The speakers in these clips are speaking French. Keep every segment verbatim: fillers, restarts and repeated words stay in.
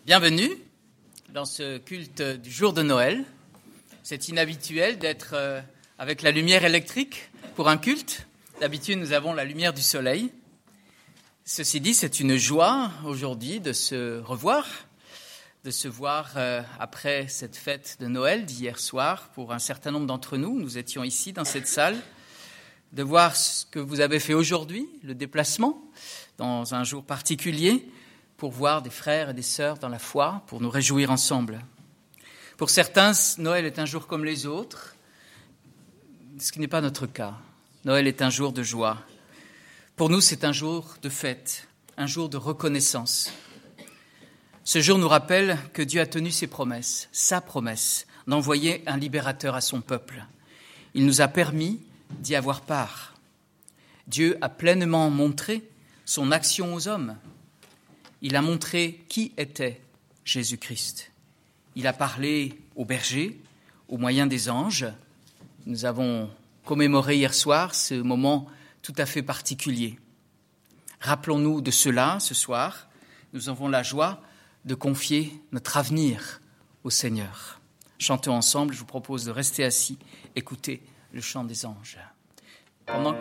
Bienvenue dans ce culte du jour de Noël. C'est inhabituel d'être avec la lumière électrique pour un culte. D'habitude, nous avons la lumière du soleil. Ceci dit, c'est une joie aujourd'hui de se revoir, de se voir après cette fête de Noël d'hier soir. Pour un certain nombre d'entre nous, nous étions ici dans cette salle, de voir ce que vous avez fait aujourd'hui, le déplacement dans un jour particulier, pour voir des frères et des sœurs dans la foi, pour nous réjouir ensemble. Pour certains, Noël est un jour comme les autres, ce qui n'est pas notre cas. Noël est un jour de joie. Pour nous, c'est un jour de fête, un jour de reconnaissance. Ce jour nous rappelle que Dieu a tenu ses promesses, sa promesse, d'envoyer un libérateur à son peuple. Il nous a permis d'y avoir part. Dieu a pleinement montré son action aux hommes. Il a montré qui était Jésus-Christ. Il a parlé aux bergers, au moyen des anges. Nous avons commémoré hier soir ce moment tout à fait particulier. Rappelons-nous de cela ce soir. Nous avons la joie de confier notre avenir au Seigneur. Chantons ensemble. Je vous propose de rester assis, écouter le chant des anges. Pendant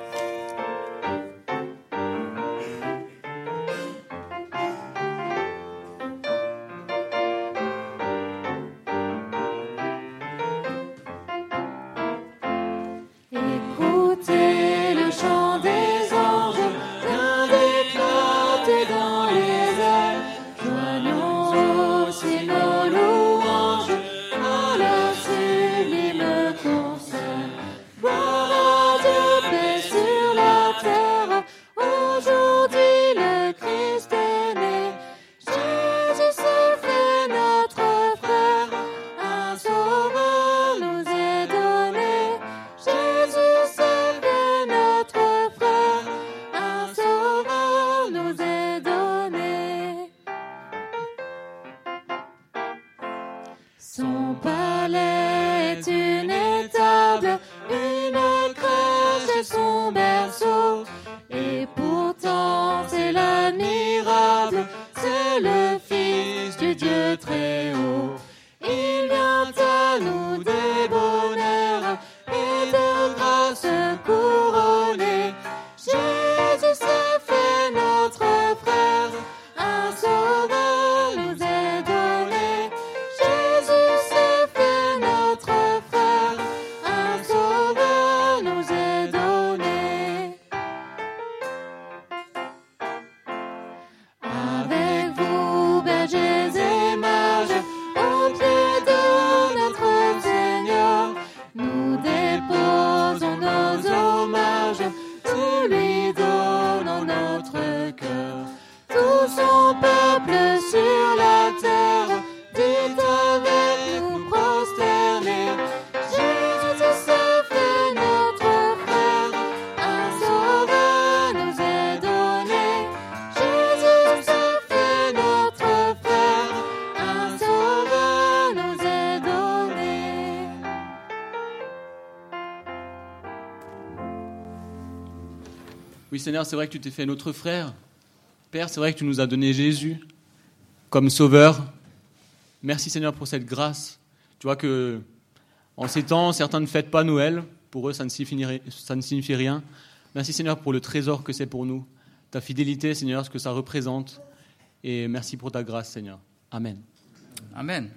Oui, Seigneur, c'est vrai que tu t'es fait notre frère. Père, c'est vrai que tu nous as donné Jésus comme sauveur. Merci, Seigneur, pour cette grâce. Tu vois que en ces temps, certains ne fêtent pas Noël. Pour eux, ça ne signifie, ça ne signifie rien. Merci, Seigneur, pour le trésor que c'est pour nous. Ta fidélité, Seigneur, ce que ça représente. Et merci pour ta grâce, Seigneur. Amen. Amen.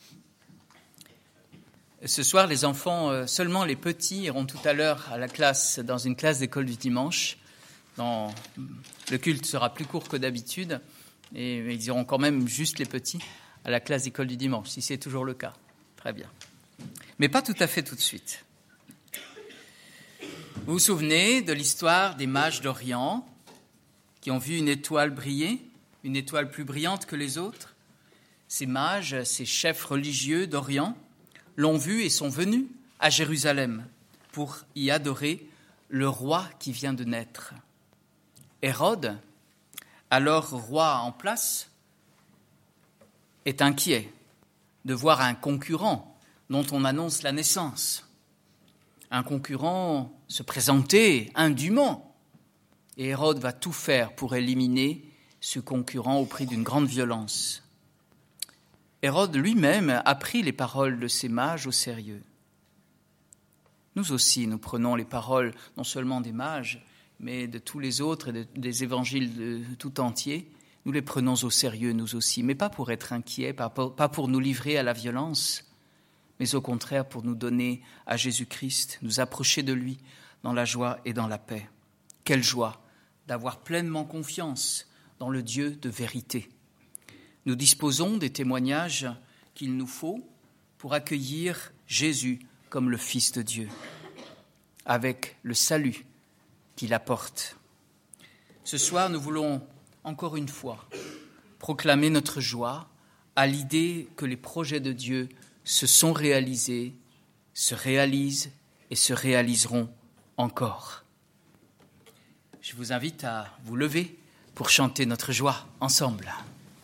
Ce soir, les enfants, seulement les petits, iront tout à l'heure à la classe, dans une classe d'école du dimanche. Dans, le culte sera plus court que d'habitude et ils iront quand même juste les petits à la classe d'école du dimanche, si c'est toujours le cas. Très bien. Mais pas tout à fait tout de suite. Vous vous souvenez de l'histoire des mages d'Orient qui ont vu une étoile briller, une étoile plus brillante que les autres? Ces mages, ces chefs religieux d'Orient, l'ont vue et sont venus à Jérusalem pour y adorer le roi qui vient de naître. Hérode, alors roi en place, est inquiet de voir un concurrent dont on annonce la naissance. Un concurrent se présenter indûment. Et Hérode va tout faire pour éliminer ce concurrent au prix d'une grande violence. Hérode lui-même a pris les paroles de ces mages au sérieux. Nous aussi, nous prenons les paroles non seulement des mages, mais de tous les autres et de, des évangiles de tout entier. Nous les prenons au sérieux, nous aussi, mais pas pour être inquiets, pas pour, pas pour nous livrer à la violence, mais au contraire pour nous donner à Jésus-Christ, nous approcher de lui dans la joie et dans la paix. Quelle joie d'avoir pleinement confiance dans le Dieu de vérité. Nous disposons des témoignages qu'il nous faut pour accueillir Jésus comme le Fils de Dieu, avec le salut qu'il apporte. Ce soir, nous voulons encore une fois proclamer notre joie à l'idée que les projets de Dieu se sont réalisés, se réalisent et se réaliseront encore. Je vous invite à vous lever pour chanter notre joie ensemble.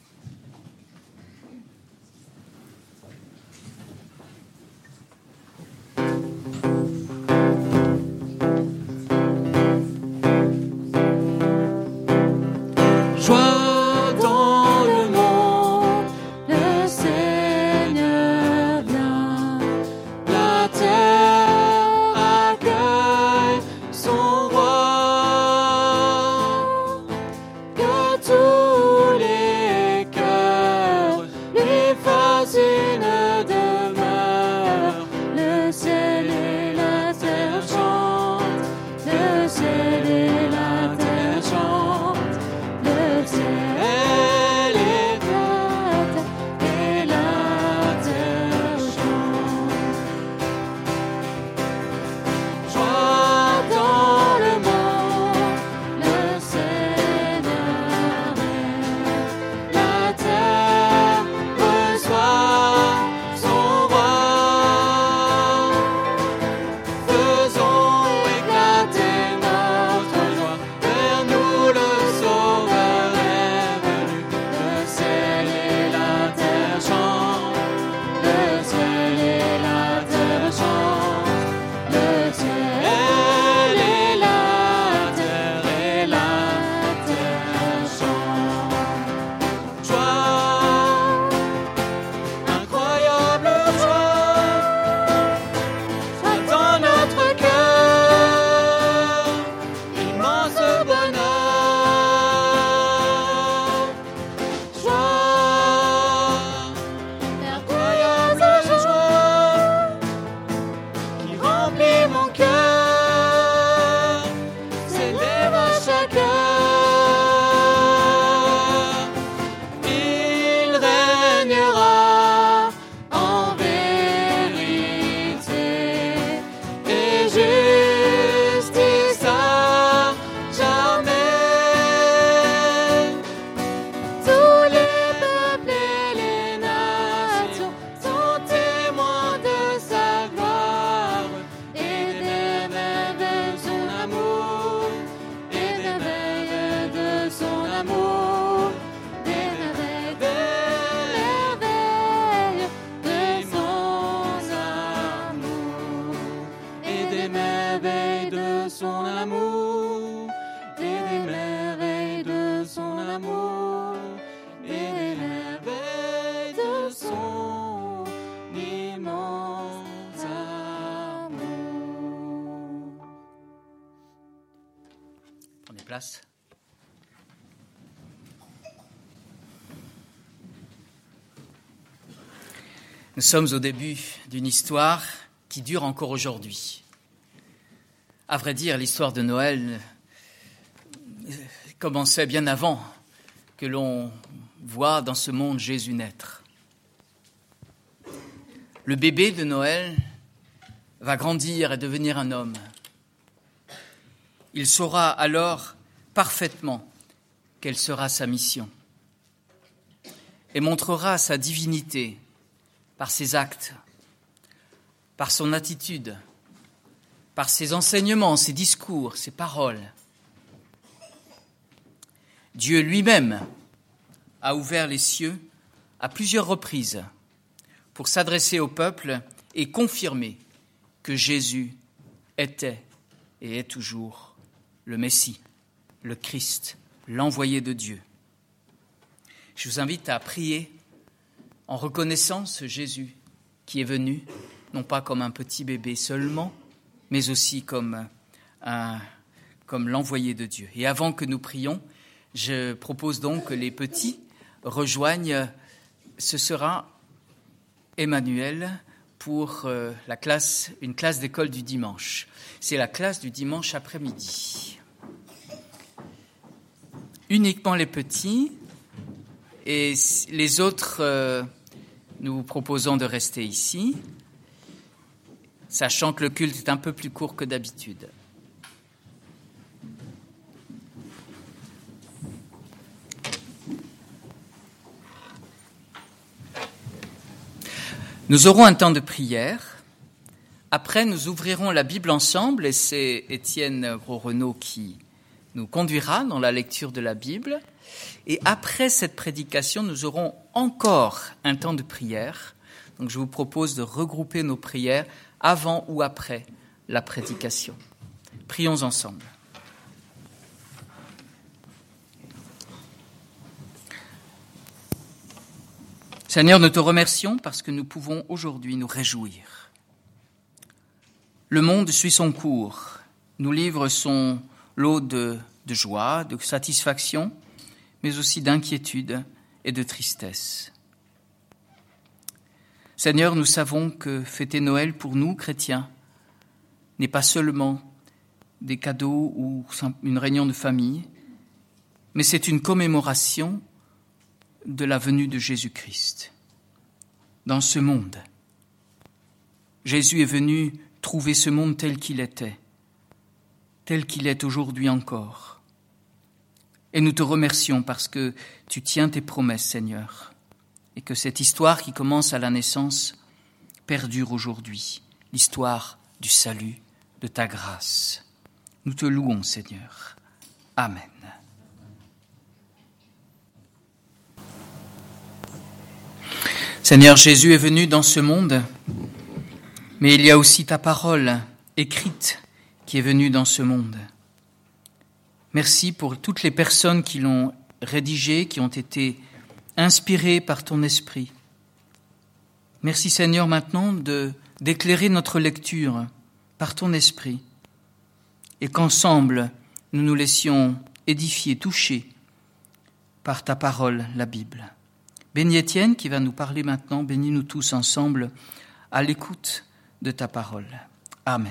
Place. Nous sommes au début d'une histoire qui dure encore aujourd'hui. À vrai dire, l'histoire de Noël commençait bien avant que l'on voit dans ce monde Jésus naître. Le bébé de Noël va grandir et devenir un homme. Il saura alors parfaitement quelle sera sa mission et montrera sa divinité par ses actes, par son attitude, par ses enseignements, ses discours, ses paroles. Dieu lui-même a ouvert les cieux à plusieurs reprises pour s'adresser au peuple et confirmer que Jésus était et est toujours le Messie, le Christ, l'envoyé de Dieu. Je vous invite à prier en reconnaissant ce Jésus qui est venu, non pas comme un petit bébé seulement, mais aussi comme, un, comme l'envoyé de Dieu. Et avant que nous prions, je propose donc que les petits rejoignent, ce sera Emmanuel pour euh, la classe, une classe d'école du dimanche. C'est la classe du dimanche après-midi. Uniquement les petits et les autres, euh, nous vous proposons de rester ici, sachant que le culte est un peu plus court que d'habitude. Nous aurons un temps de prière. Après, nous ouvrirons la Bible ensemble et c'est Étienne Gros-Renaud qui nous conduira dans la lecture de la Bible. Et après cette prédication, nous aurons encore un temps de prière. Donc, je vous propose de regrouper nos prières avant ou après la prédication. Prions ensemble. Seigneur, nous te remercions parce que nous pouvons aujourd'hui nous réjouir. Le monde suit son cours, nous livre son lot de, de joie, de satisfaction, mais aussi d'inquiétude et de tristesse. Seigneur, nous savons que fêter Noël pour nous, chrétiens, n'est pas seulement des cadeaux ou une réunion de famille, mais c'est une commémoration de la venue de Jésus-Christ dans ce monde. Jésus est venu trouver ce monde tel qu'il était, tel qu'il est aujourd'hui encore. Et nous te remercions parce que tu tiens tes promesses, Seigneur, et que cette histoire qui commence à la naissance perdure aujourd'hui, l'histoire du salut, de ta grâce. Nous te louons, Seigneur. Amen. Seigneur, Jésus est venu dans ce monde, mais il y a aussi ta parole écrite qui est venue dans ce monde. Merci pour toutes les personnes qui l'ont rédigée, qui ont été inspirées par ton esprit. Merci Seigneur maintenant de, d'éclairer notre lecture par ton esprit et qu'ensemble nous nous laissions édifier, toucher par ta parole, la Bible. Bénis Étienne qui va nous parler maintenant, bénis-nous tous ensemble à l'écoute de ta parole. Amen.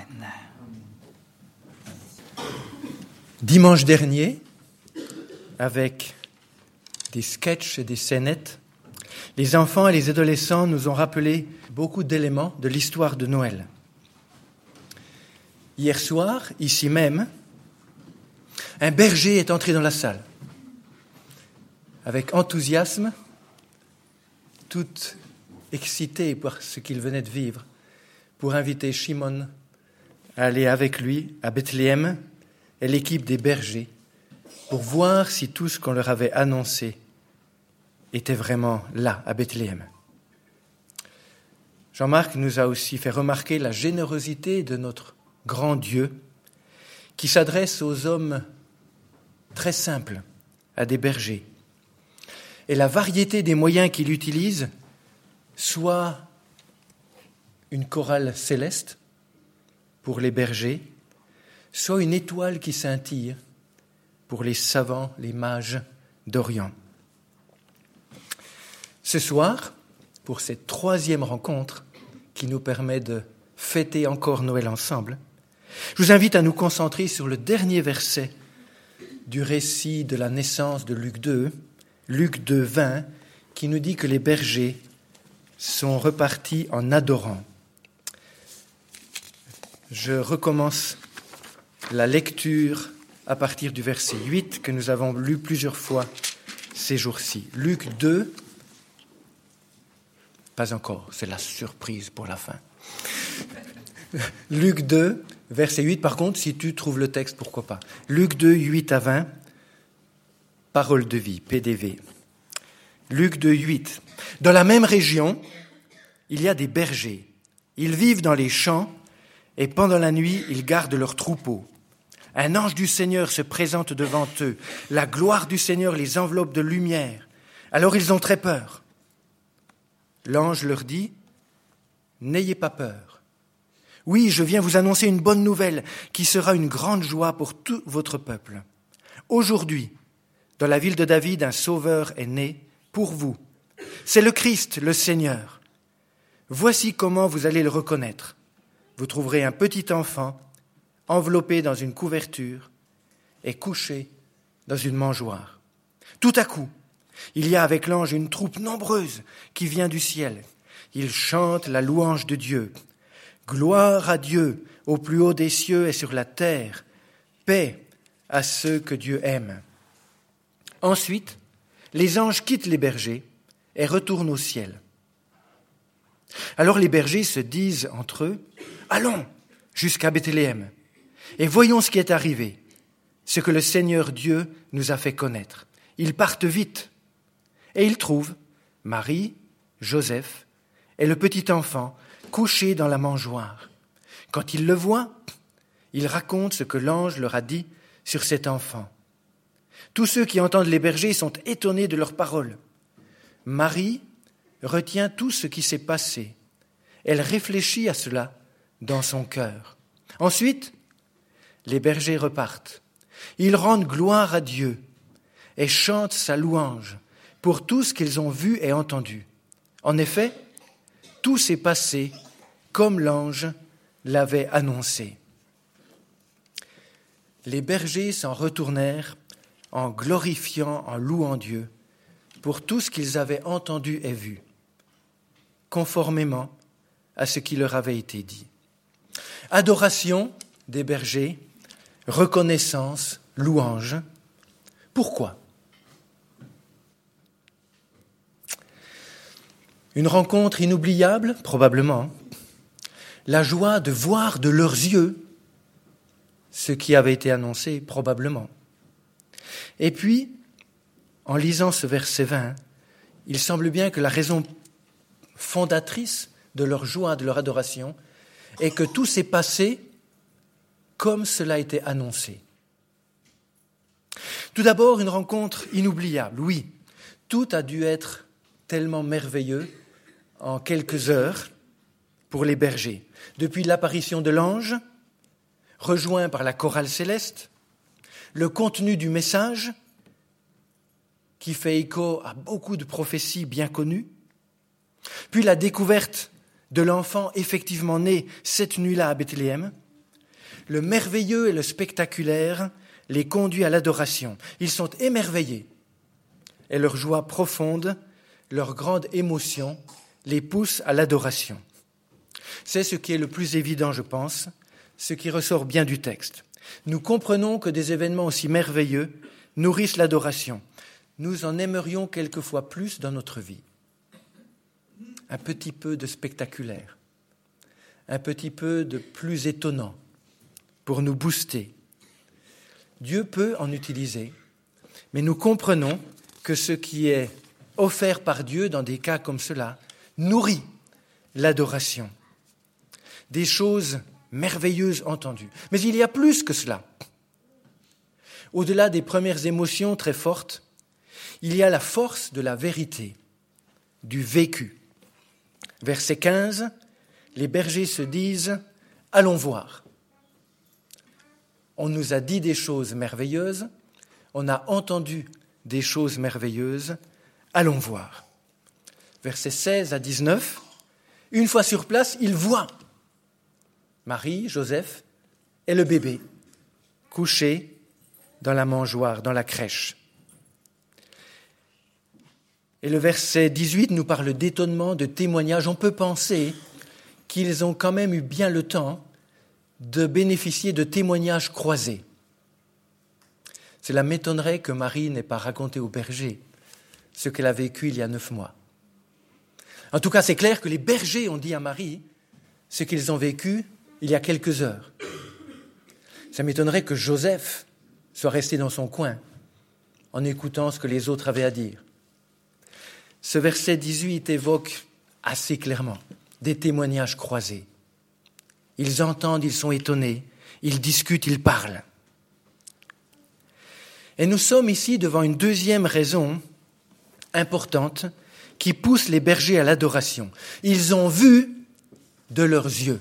Dimanche dernier, avec des sketchs et des scénettes, les enfants et les adolescents nous ont rappelé beaucoup d'éléments de l'histoire de Noël. Hier soir, ici même, un berger est entré dans la salle. Avec enthousiasme, tout excité par ce qu'il venait de vivre, pour inviter Shimon à aller avec lui à Bethléem et l'équipe des bergers pour voir si tout ce qu'on leur avait annoncé était vraiment là, à Bethléem. Jean-Marc nous a aussi fait remarquer la générosité de notre grand Dieu qui s'adresse aux hommes très simples, à des bergers. Et la variété des moyens qu'il utilise, soit une chorale céleste pour les bergers, soit une étoile qui scintille pour les savants, les mages d'Orient. Ce soir, pour cette troisième rencontre qui nous permet de fêter encore Noël ensemble, je vous invite à nous concentrer sur le dernier verset du récit de la naissance de Luc deux, Luc deux, vingt, qui nous dit que les bergers sont repartis en adorant. Je recommence la lecture à partir du verset huit que nous avons lu plusieurs fois ces jours-ci. Luc deux, pas encore, c'est la surprise pour la fin. Luc deux, verset huit, par contre, si tu trouves le texte, pourquoi pas. Luc deux, huit à vingt, parole de vie, P D V. Luc deux, huit. Dans la même région, il y a des bergers. Ils vivent dans les champs et pendant la nuit, ils gardent leurs troupeaux. Un ange du Seigneur se présente devant eux. La gloire du Seigneur les enveloppe de lumière. Alors ils ont très peur. l'ange leur dit « N'ayez pas peur. Oui, je viens vous annoncer une bonne nouvelle qui sera une grande joie pour tout votre peuple. Aujourd'hui, dans la ville de David, un sauveur est né pour vous. C'est le Christ, le Seigneur. Voici comment vous allez le reconnaître. Vous trouverez un petit enfant enveloppé dans une couverture et couché dans une mangeoire. Tout à coup, il y a avec l'ange une troupe nombreuse qui vient du ciel. Ils chantent la louange de Dieu. Gloire à Dieu au plus haut des cieux et sur la terre. Paix à ceux que Dieu aime. Ensuite, les anges quittent les bergers et retournent au ciel. Alors les bergers se disent entre eux, « Allons jusqu'à Bethléem et voyons ce qui est arrivé, ce que le Seigneur Dieu nous a fait connaître. » Ils partent vite et ils trouvent Marie, Joseph et le petit enfant couché dans la mangeoire. Quand ils le voient, ils racontent ce que l'ange leur a dit sur cet enfant. Tous ceux qui entendent les bergers sont étonnés de leurs paroles. Marie retient tout ce qui s'est passé. Elle réfléchit à cela dans son cœur. Ensuite, les bergers repartent. Ils rendent gloire à Dieu et chantent sa louange pour tout ce qu'ils ont vu et entendu. En effet, tout s'est passé comme l'ange l'avait annoncé. Les bergers s'en retournèrent en glorifiant, en louant Dieu pour tout ce qu'ils avaient entendu et vu, conformément à ce qui leur avait été dit. Adoration des bergers, reconnaissance, louange. Pourquoi ? Une rencontre inoubliable, probablement. La joie de voir de leurs yeux ce qui avait été annoncé, probablement. Et puis, en lisant ce verset vingt, il semble bien que la raison fondatrice de leur joie, de leur adoration, est que tout s'est passé comme cela a été annoncé. Tout d'abord, une rencontre inoubliable. Oui, tout a dû être tellement merveilleux en quelques heures pour les bergers. Depuis l'apparition de l'ange, rejoint par la chorale céleste, le contenu du message, qui fait écho à beaucoup de prophéties bien connues, puis la découverte de l'enfant effectivement né cette nuit-là à Bethléem, le merveilleux et le spectaculaire les conduit à l'adoration. Ils sont émerveillés et leur joie profonde, leur grande émotion les pousse à l'adoration. C'est ce qui est le plus évident, je pense, ce qui ressort bien du texte. Nous comprenons que des événements aussi merveilleux nourrissent l'adoration. Nous en aimerions quelquefois plus dans notre vie. Un petit peu de spectaculaire, un petit peu de plus étonnant pour nous booster. Dieu peut en utiliser, mais nous comprenons que ce qui est offert par Dieu dans des cas comme cela nourrit l'adoration. Des choses merveilleuses entendues. Mais il y a plus que cela. Au-delà des premières émotions très fortes, il y a la force de la vérité, du vécu. Verset quinze, les bergers se disent « Allons voir ». On nous a dit des choses merveilleuses, on a entendu des choses merveilleuses, allons voir. Versets seize à dix-neuf, une fois sur place, ils voient Marie, Joseph et le bébé couchés dans la mangeoire, dans la crèche. Et le verset dix-huit nous parle d'étonnement, de témoignage. On peut penser qu'ils ont quand même eu bien le temps de bénéficier de témoignages croisés. Cela m'étonnerait que Marie n'ait pas raconté aux bergers ce qu'elle a vécu il y a neuf mois. En tout cas, c'est clair que les bergers ont dit à Marie ce qu'ils ont vécu il y a quelques heures. Ça m'étonnerait que Joseph soit resté dans son coin en écoutant ce que les autres avaient à dire. Ce verset dix-huit évoque assez clairement des témoignages croisés. Ils entendent, ils sont étonnés, ils discutent, ils parlent. Et nous sommes ici devant une deuxième raison importante qui pousse les bergers à l'adoration. Ils ont vu de leurs yeux.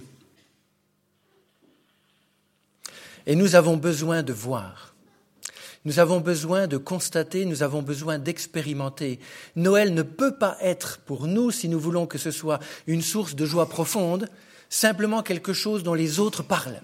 Et nous avons besoin de voir. Nous avons besoin de constater, nous avons besoin d'expérimenter. Noël ne peut pas être pour nous, si nous voulons que ce soit une source de joie profonde, simplement quelque chose dont les autres parlent.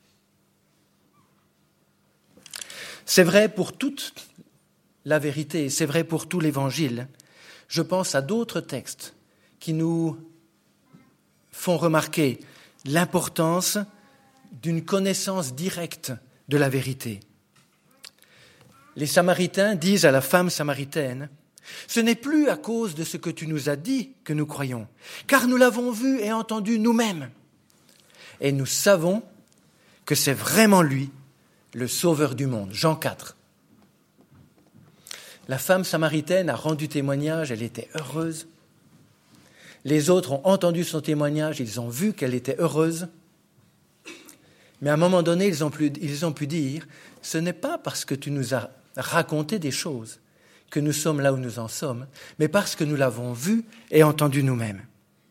C'est vrai pour toute la vérité, c'est vrai pour tout l'Évangile. Je pense à d'autres textes qui nous font remarquer l'importance d'une connaissance directe de la vérité. Les Samaritains disent à la femme samaritaine, « Ce n'est plus à cause de ce que tu nous as dit que nous croyons, car nous l'avons vu et entendu nous-mêmes. Et nous savons que c'est vraiment lui, le Sauveur du monde. » Jean quatre. La femme samaritaine a rendu témoignage, elle était heureuse. Les autres ont entendu son témoignage, ils ont vu qu'elle était heureuse. Mais à un moment donné, ils ont pu, ils ont pu dire, ce n'est pas parce que tu nous as raconté des choses que nous sommes là où nous en sommes, mais parce que nous l'avons vu et entendu nous-mêmes.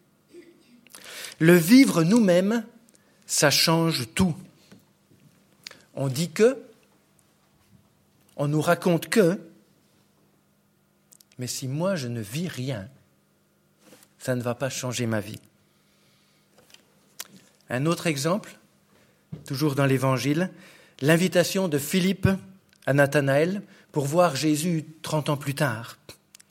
Le vivre nous-mêmes, ça change tout. On dit que, on nous raconte que, mais si moi je ne vis rien, ça ne va pas changer ma vie. Un autre exemple, toujours dans l'Évangile, l'invitation de Philippe à Nathanaël pour voir Jésus trente ans plus tard.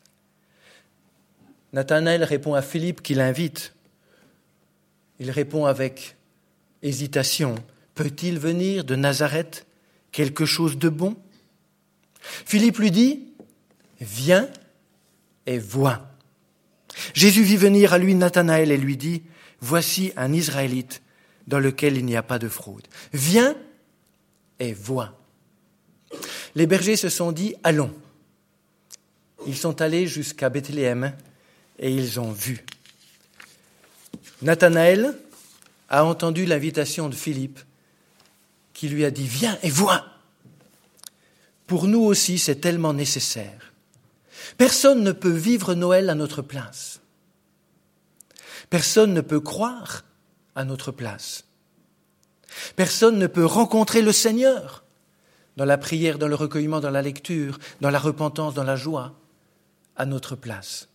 Nathanaël répond à Philippe qui l'invite. Il répond avec hésitation. Peut-il venir de Nazareth quelque chose de bon ? Philippe lui dit, viens et vois. Jésus vit venir à lui Nathanaël et lui dit, voici un Israélite dans lequel il n'y a pas de fraude. Viens et vois. Les bergers se sont dit, allons. Ils sont allés jusqu'à Bethléem et ils ont vu. Nathanaël a entendu l'invitation de Philippe qui lui a dit, viens et vois. Pour nous aussi, c'est tellement nécessaire. Personne ne peut vivre Noël à notre place. Personne ne peut croire à notre place. Personne ne peut rencontrer le Seigneur dans la prière, dans le recueillement, dans la lecture, dans la repentance, dans la joie, à notre place.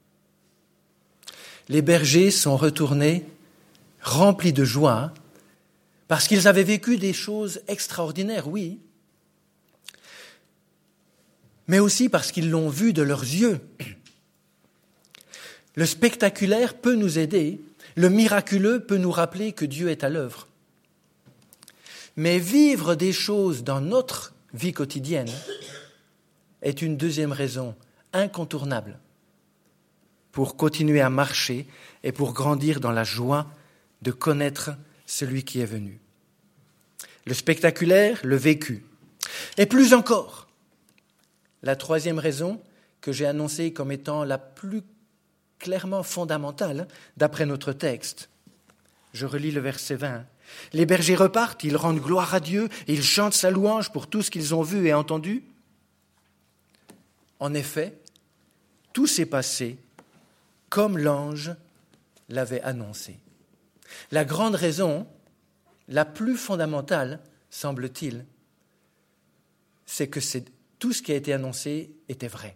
Les bergers sont retournés remplis de joie parce qu'ils avaient vécu des choses extraordinaires, oui, mais aussi parce qu'ils l'ont vu de leurs yeux. Le spectaculaire peut nous aider, le miraculeux peut nous rappeler que Dieu est à l'œuvre. Mais vivre des choses dans notre vie quotidienne est une deuxième raison incontournable pour continuer à marcher et pour grandir dans la joie de connaître celui qui est venu. Le spectaculaire, le vécu. Et plus encore, la troisième raison que j'ai annoncée comme étant la plus clairement fondamentale d'après notre texte. Je relis le verset vingt. Les bergers repartent, ils rendent gloire à Dieu, et ils chantent sa louange pour tout ce qu'ils ont vu et entendu. En effet, tout s'est passé comme l'ange l'avait annoncé. La grande raison, la plus fondamentale, semble-t-il, c'est que c'est, tout ce qui a été annoncé était vrai.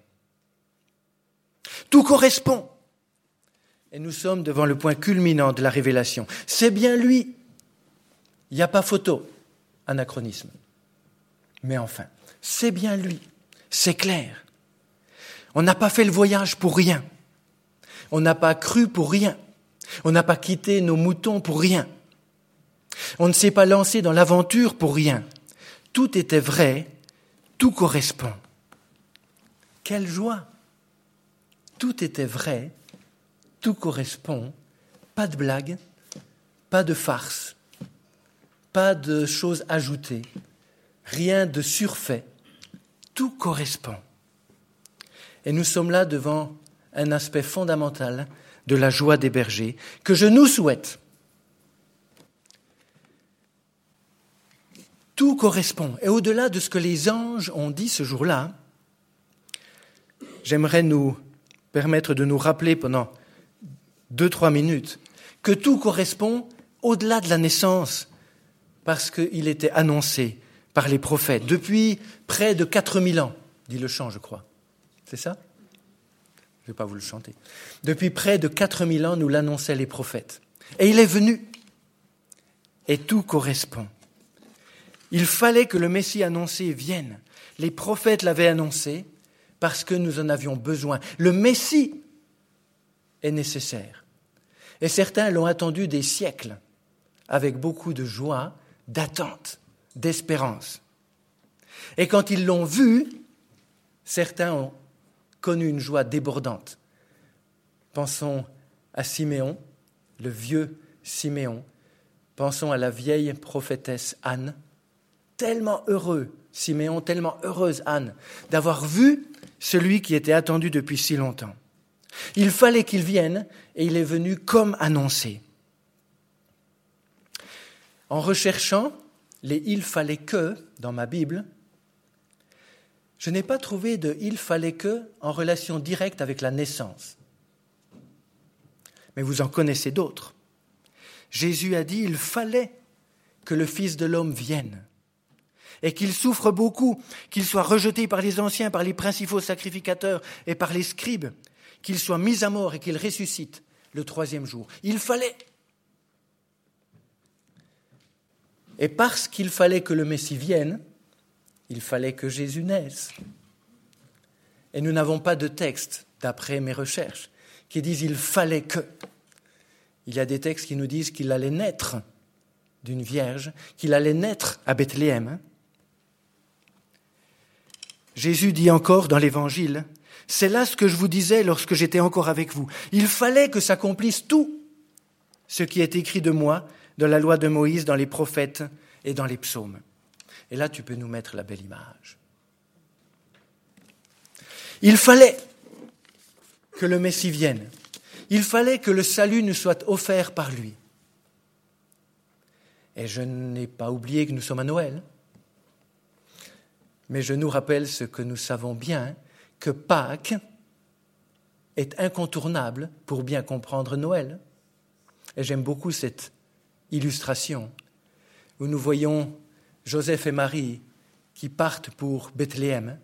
Tout correspond. Et nous sommes devant le point culminant de la révélation. C'est bien lui. Il n'y a pas photo, anachronisme. Mais enfin, c'est bien lui, c'est clair. On n'a pas fait le voyage pour rien. On n'a pas cru pour rien. On n'a pas quitté nos moutons pour rien. On ne s'est pas lancé dans l'aventure pour rien. Tout était vrai, tout correspond. Quelle joie! Tout était vrai, tout correspond. Pas de blague, pas de farce. Pas de choses ajoutées, rien de surfait, tout correspond. Et nous sommes là devant un aspect fondamental de la joie des bergers que je nous souhaite. Tout correspond. Et au-delà de ce que les anges ont dit ce jour-là, j'aimerais nous permettre de nous rappeler pendant deux, trois minutes que tout correspond au-delà de la naissance, parce qu'il était annoncé par les prophètes depuis près de quatre mille ans, dit le chant, je crois. C'est ça ? Je ne vais pas vous le chanter. Depuis près de quatre mille ans, nous l'annonçaient les prophètes. Et il est venu. Et tout correspond. Il fallait que le Messie annoncé vienne. Les prophètes l'avaient annoncé parce que nous en avions besoin. Le Messie est nécessaire. Et certains l'ont attendu des siècles, avec beaucoup de joie, d'attente, d'espérance. Et quand ils l'ont vu, certains ont connu une joie débordante. Pensons à Siméon, le vieux Siméon. Pensons à la vieille prophétesse Anne. Tellement heureux, Siméon, tellement heureuse Anne, d'avoir vu celui qui était attendu depuis si longtemps. Il fallait qu'il vienne, et il est venu comme annoncé. En recherchant les « il fallait que » dans ma Bible, je n'ai pas trouvé de « il fallait que » en relation directe avec la naissance. Mais vous en connaissez d'autres. Jésus a dit « il fallait que le Fils de l'homme vienne » et qu'il souffre beaucoup, qu'il soit rejeté par les anciens, par les principaux sacrificateurs et par les scribes, qu'il soit mis à mort et qu'il ressuscite le troisième jour. Il fallait. Et parce qu'il fallait que le Messie vienne, il fallait que Jésus naisse. Et nous n'avons pas de texte, d'après mes recherches, qui disent « il fallait que ». Il y a des textes qui nous disent qu'il allait naître d'une vierge, qu'il allait naître à Bethléem. Jésus dit encore dans l'Évangile, « C'est là ce que je vous disais lorsque j'étais encore avec vous. Il fallait que s'accomplisse tout ce qui est écrit de moi dans la loi de Moïse, dans les prophètes et dans les psaumes. » Et là, tu peux nous mettre la belle image. Il fallait que le Messie vienne. Il fallait que le salut nous soit offert par lui. Et je n'ai pas oublié que nous sommes à Noël. Mais je nous rappelle ce que nous savons bien, que Pâques est incontournable pour bien comprendre Noël. Et j'aime beaucoup cette illustration où nous voyons Joseph et Marie qui partent pour Bethléem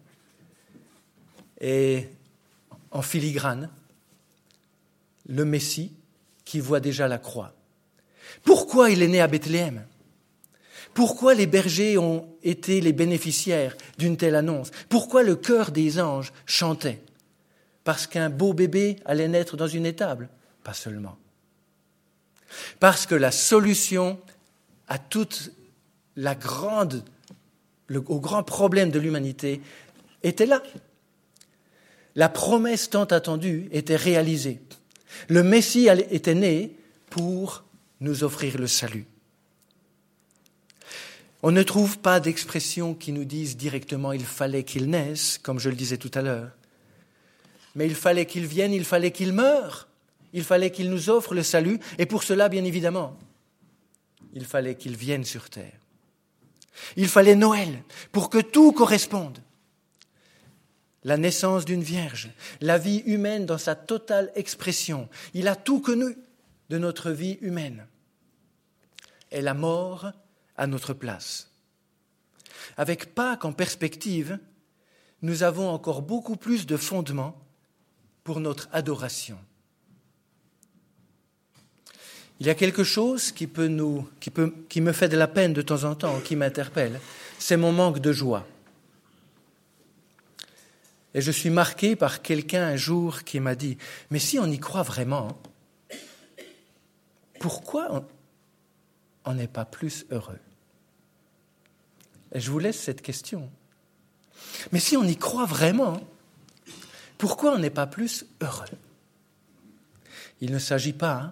et en filigrane, le Messie qui voit déjà la croix. Pourquoi il est né à Bethléem ? Pourquoi les bergers ont été les bénéficiaires d'une telle annonce ? Pourquoi le chœur des anges chantait ? Parce qu'un beau bébé allait naître dans une étable ? Pas seulement. Parce que la solution à toute la grande, le, au grand problème de l'humanité était là. La promesse tant attendue était réalisée. Le Messie était né pour nous offrir le salut. On ne trouve pas d'expressions qui nous disent directement « il fallait qu'il naisse », comme je le disais tout à l'heure. Mais il fallait qu'il vienne, il fallait qu'il meure, il fallait qu'il nous offre le salut, et pour cela, bien évidemment, il fallait qu'il vienne sur terre. Il fallait Noël pour que tout corresponde. La naissance d'une vierge, la vie humaine dans sa totale expression. Il a tout connu de notre vie humaine. Et la mort à notre place. Avec Pâques en perspective, nous avons encore beaucoup plus de fondements pour notre adoration. Il y a quelque chose qui peut nous, qui peut, qui me fait de la peine de temps en temps, qui m'interpelle, c'est mon manque de joie. Et je suis marqué par quelqu'un un jour qui m'a dit « Mais si on y croit vraiment, pourquoi on n'est pas plus heureux ?» Et je vous laisse cette question. Mais si on y croit vraiment, pourquoi on n'est pas plus heureux ? Il ne s'agit pas hein,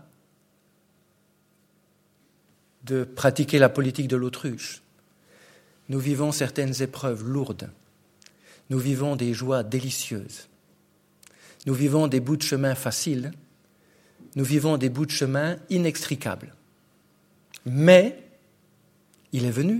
de pratiquer la politique de l'autruche. Nous vivons certaines épreuves lourdes. Nous vivons des joies délicieuses. Nous vivons des bouts de chemin faciles. Nous vivons des bouts de chemin inextricables. Mais il est venu.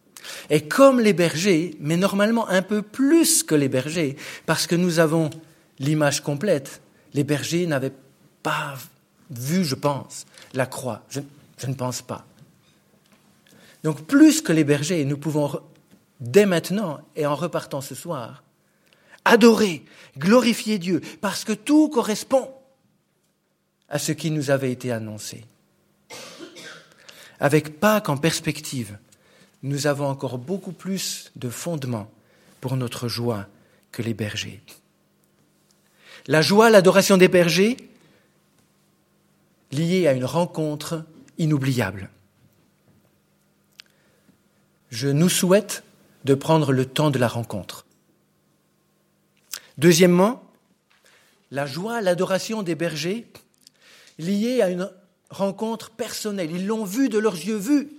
Et comme les bergers, mais normalement un peu plus que les bergers, parce que nous avons l'image complète, les bergers n'avaient pas vu, je pense, la croix. Je, je ne pense pas. Donc, plus que les bergers, nous pouvons, dès maintenant et en repartant ce soir, adorer, glorifier Dieu, parce que tout correspond à ce qui nous avait été annoncé. Avec Pâques en perspective, nous avons encore beaucoup plus de fondements pour notre joie que les bergers. La joie, l'adoration des bergers, liée à une rencontre inoubliable. Je nous souhaite de prendre le temps de la rencontre. Deuxièmement, la joie, l'adoration des bergers, liée à une rencontre personnelle. Ils l'ont vu de leurs yeux vus.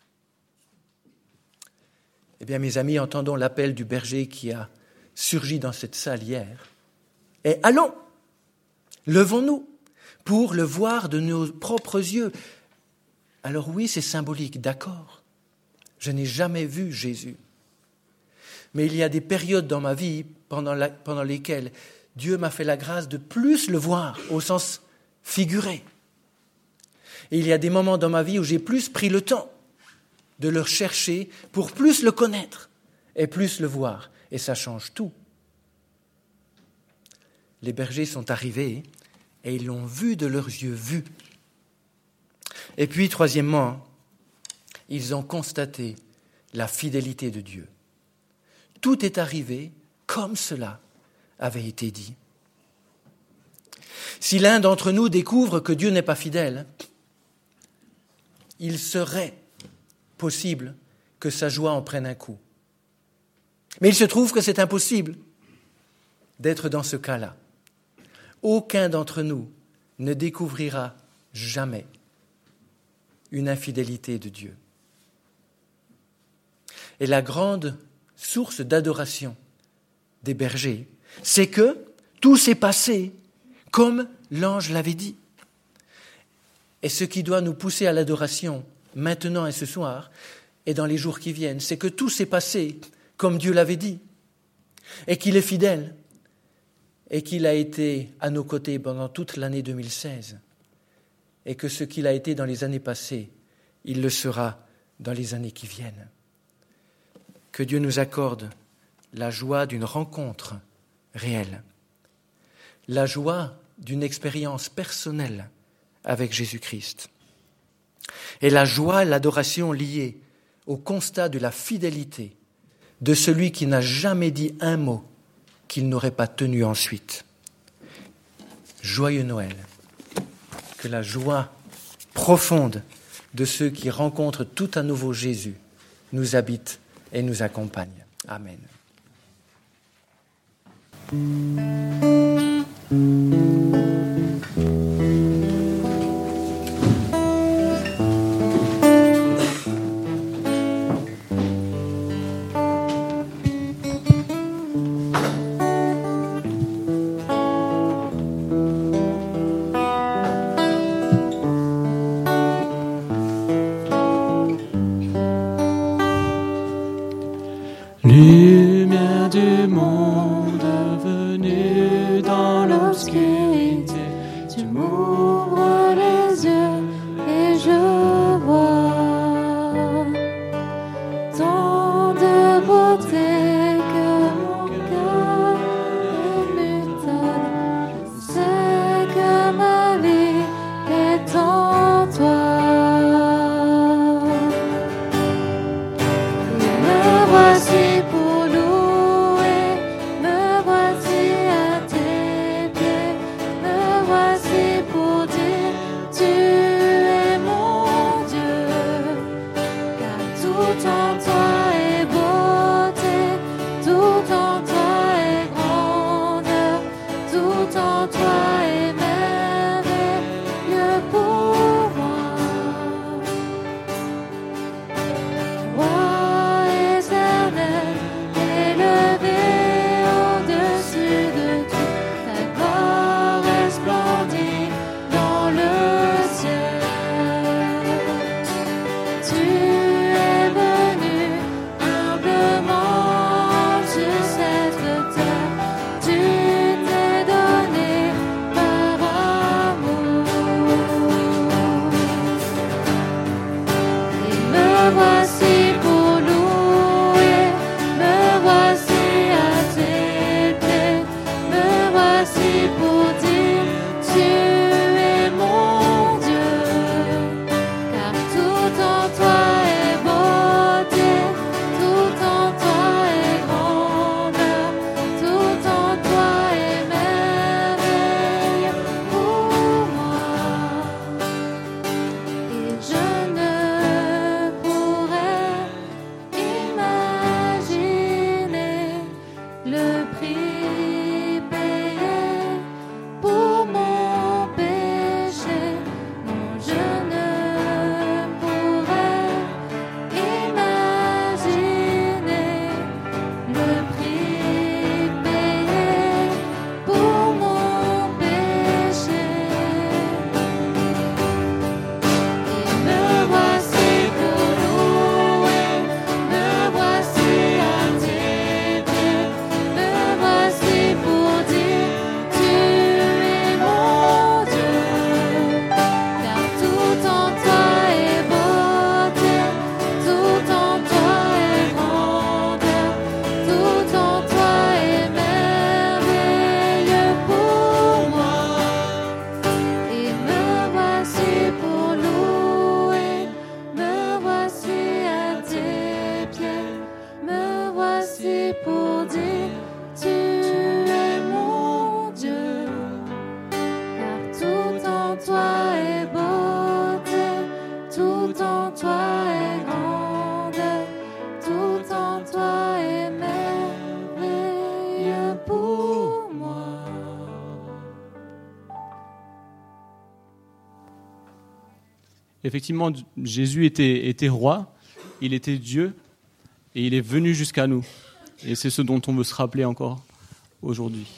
Eh bien, mes amis, entendons l'appel du berger qui a surgi dans cette salle hier. Et allons, levons-nous pour le voir de nos propres yeux. Alors oui, c'est symbolique, d'accord. Je n'ai jamais vu Jésus. Mais il y a des périodes dans ma vie pendant, la, pendant lesquelles Dieu m'a fait la grâce de plus le voir, au sens figuré. Et il y a des moments dans ma vie où j'ai plus pris le temps de le chercher pour plus le connaître et plus le voir. Et ça change tout. Les bergers sont arrivés et ils l'ont vu de leurs yeux vus. Et puis, troisièmement, ils ont constaté la fidélité de Dieu. Tout est arrivé comme cela avait été dit. Si l'un d'entre nous découvre que Dieu n'est pas fidèle, il serait possible que sa joie en prenne un coup. Mais il se trouve que c'est impossible d'être dans ce cas-là. Aucun d'entre nous ne découvrira jamais une infidélité de Dieu. Et la grande source d'adoration des bergers, c'est que tout s'est passé comme l'ange l'avait dit. Et ce qui doit nous pousser à l'adoration maintenant et ce soir, et dans les jours qui viennent, c'est que tout s'est passé comme Dieu l'avait dit, et qu'il est fidèle, et qu'il a été à nos côtés pendant toute l'année deux mille seize, et que ce qu'il a été dans les années passées, il le sera dans les années qui viennent. Que Dieu nous accorde la joie d'une rencontre réelle, la joie d'une expérience personnelle avec Jésus-Christ, et la joie, l'adoration liée au constat de la fidélité de celui qui n'a jamais dit un mot qu'il n'aurait pas tenu ensuite. Joyeux Noël, que la joie profonde de ceux qui rencontrent tout à nouveau Jésus nous habite et nous accompagne. Amen. Lumière du monde venue dans l'obscurité, tu m'ouvres les yeux et je vois tant de beauté que mon cœur m'étonne. Je sais que ma vie est en toi. Me voici pour louer, me voici à tes pieds. Effectivement, Jésus était, était roi, il était Dieu, et il est venu jusqu'à nous. Et c'est ce dont on veut se rappeler encore aujourd'hui.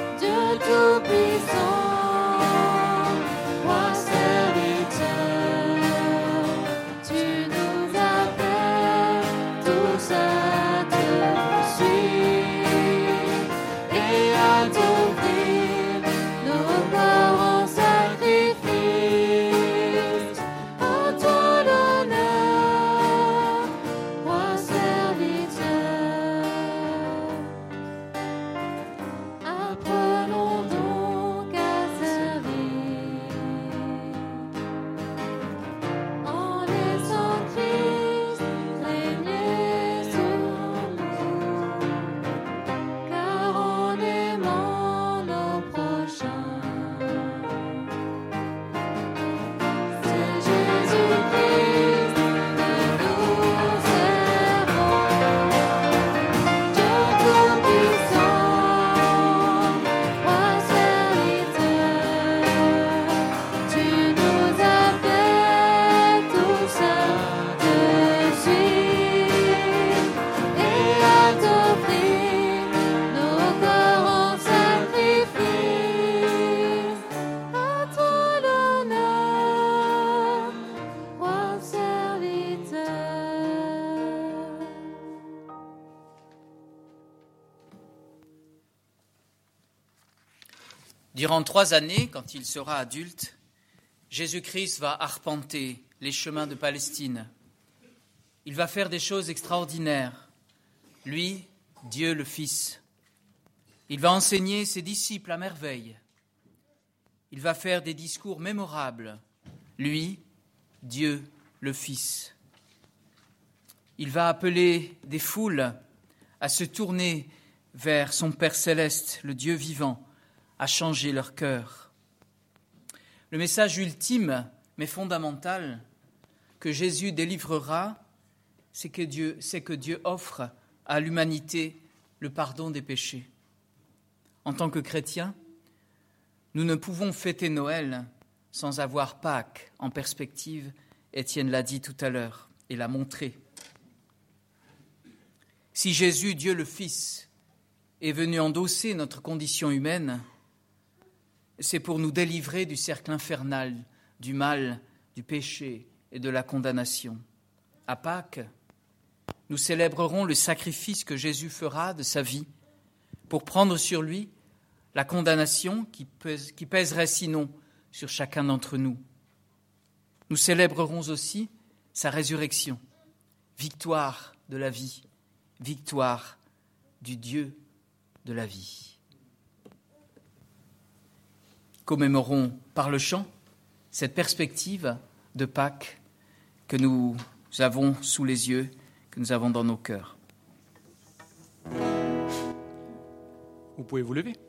Tout-puissant, roi serviteur. Durant trois années, quand il sera adulte, Jésus-Christ va arpenter les chemins de Palestine. Il va faire des choses extraordinaires. Lui, Dieu le Fils. Il va enseigner ses disciples à merveille. Il va faire des discours mémorables. Lui, Dieu le Fils. Il va appeler des foules à se tourner vers son Père céleste, le Dieu vivant, à changer leur cœur. Le message ultime, mais fondamental, que Jésus délivrera, c'est que Dieu, c'est que Dieu offre à l'humanité le pardon des péchés. En tant que chrétiens, nous ne pouvons fêter Noël sans avoir Pâques en perspective. Étienne l'a dit tout à l'heure et l'a montré. Si Jésus, Dieu le Fils, est venu endosser notre condition humaine, c'est pour nous délivrer du cercle infernal, du mal, du péché et de la condamnation. À Pâques, nous célébrerons le sacrifice que Jésus fera de sa vie pour prendre sur lui la condamnation qui, pèse, qui pèserait sinon sur chacun d'entre nous. Nous célébrerons aussi sa résurrection, victoire de la vie, victoire du Dieu de la vie. Commémorons par le chant cette perspective de Pâques que nous avons sous les yeux, que nous avons dans nos cœurs. Vous pouvez vous lever.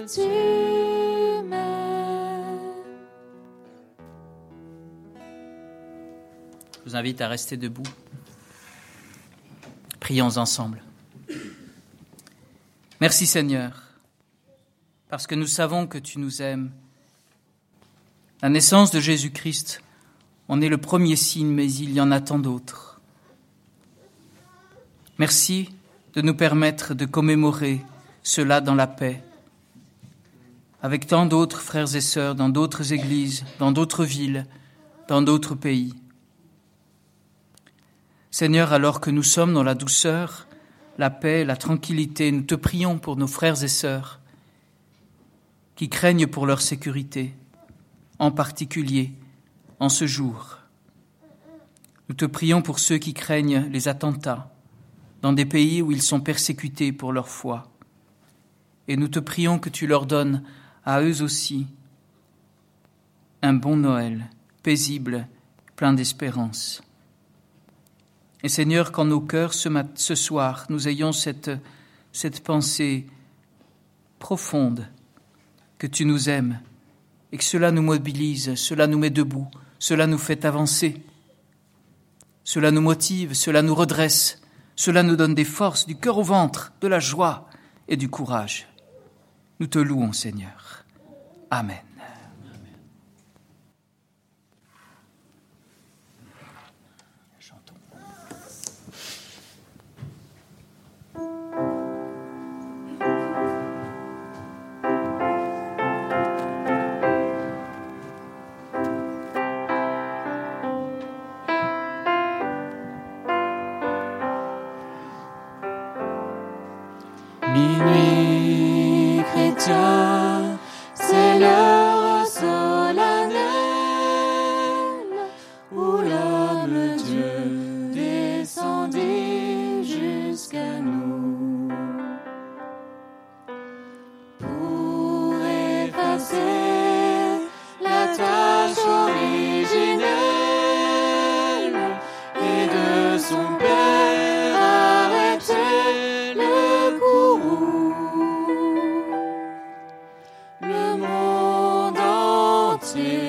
tu m'aimes. Je vous invite à rester debout. Prions ensemble. Merci Seigneur, parce que nous savons que tu nous aimes. La naissance de Jésus-Christ en est le premier signe, mais il y en a tant d'autres. Merci de nous permettre de commémorer cela dans la paix, avec tant d'autres frères et sœurs dans d'autres églises, dans d'autres villes, dans d'autres pays. Seigneur, alors que nous sommes dans la douceur, la paix, la tranquillité, nous te prions pour nos frères et sœurs qui craignent pour leur sécurité, en particulier en ce jour. Nous te prions pour ceux qui craignent les attentats dans des pays où ils sont persécutés pour leur foi. Et nous te prions que tu leur donnes à eux aussi un bon Noël, paisible, plein d'espérance. Et Seigneur, qu'en nos cœurs ce, mat- ce soir, nous ayons cette, cette pensée profonde que tu nous aimes et que cela nous mobilise, cela nous met debout, cela nous fait avancer, cela nous motive, cela nous redresse, cela nous donne des forces, du cœur au ventre, de la joie et du courage. Nous te louons, Seigneur. Amen. Minuit chrétien, c'est l'heure solennelle où l'homme Dieu descendit jusqu'à nous pour effacer la tâche originelle et de son Père arrêter le courroux. Le monde entier